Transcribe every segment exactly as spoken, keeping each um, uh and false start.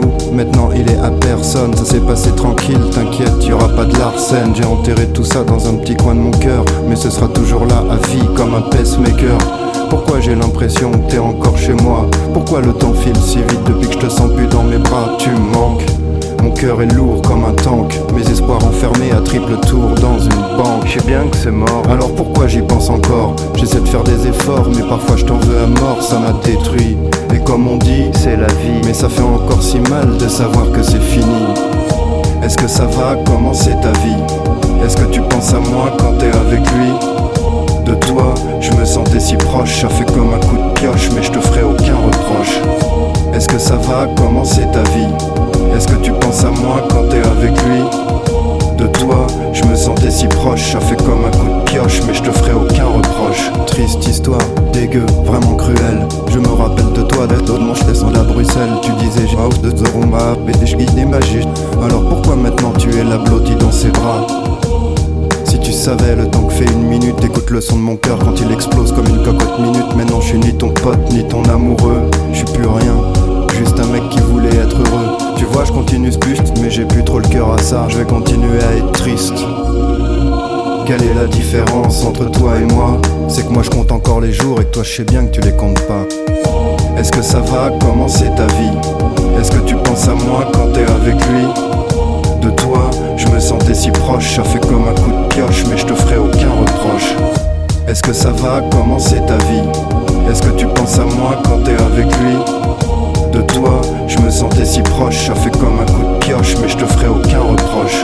maintenant il est à personne. Ça s'est passé tranquille, t'inquiète, y'aura pas de Larsen. J'ai enterré tout ça dans un petit coin de mon cœur, mais ce sera toujours là à vie comme un pacemaker. Pourquoi j'ai l'impression que t'es encore chez moi? Pourquoi le temps file si vite depuis que je te sens plus dans mes bras? Tu me manques. Mon cœur est lourd comme un tank, mes espoirs enfermés à triple tour dans une banque. Je sais bien que c'est mort, alors pourquoi j'y pense encore? J'essaie de faire des efforts, mais parfois je t'en veux à mort, ça m'a détruit. Et comme on dit, c'est la vie, mais ça fait encore si mal de savoir que c'est fini. Est-ce que ça va? Comment c'est ta vie? Est-ce que tu penses à moi quand t'es avec lui? De toi, je me sentais si proche, ça fait comme un coup de pioche, mais je te ferai aucun reproche. Est-ce que ça va? Comment c'est ta vie? Est-ce que tu penses à moi quand t'es avec lui? De toi, je me sentais si proche, ça fait comme un coup de pioche, mais je te ferai aucun reproche. Triste histoire, dégueu, vraiment cruelle. Je me rappelle de toi, d'être autrement je descends à Bruxelles. Tu disais j'ai house de Zoroma, mais je guide des magies. Alors pourquoi maintenant tu es la blottie dans ses bras? Si tu savais le temps que fait une minute, écoute le son de mon cœur quand il explose comme une cocotte minute. Maintenant je suis ni ton pote, ni ton amoureux, je suis plus rien, juste un mec qui voulait être heureux. Tu vois je continue ce buste, mais j'ai plus trop le cœur à ça. Je vais continuer à être triste. Quelle est la différence entre toi et moi? C'est que moi je compte encore les jours et que toi je sais bien que tu les comptes pas. Est-ce que ça va? Comment c'est ta vie? Est-ce que tu penses à moi quand t'es avec lui? De toi, je me sentais si proche, ça fait comme un coup de pioche, mais je te ferai aucun reproche. Est-ce que ça va? Comment c'est ta vie? Est-ce que tu penses à moi quand t'es avec lui? De toi, je me sentais si proche, ça fait comme un coup de pioche, mais je te ferai aucun reproche.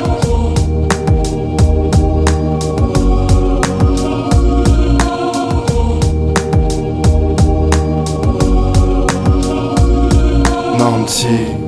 Nancy.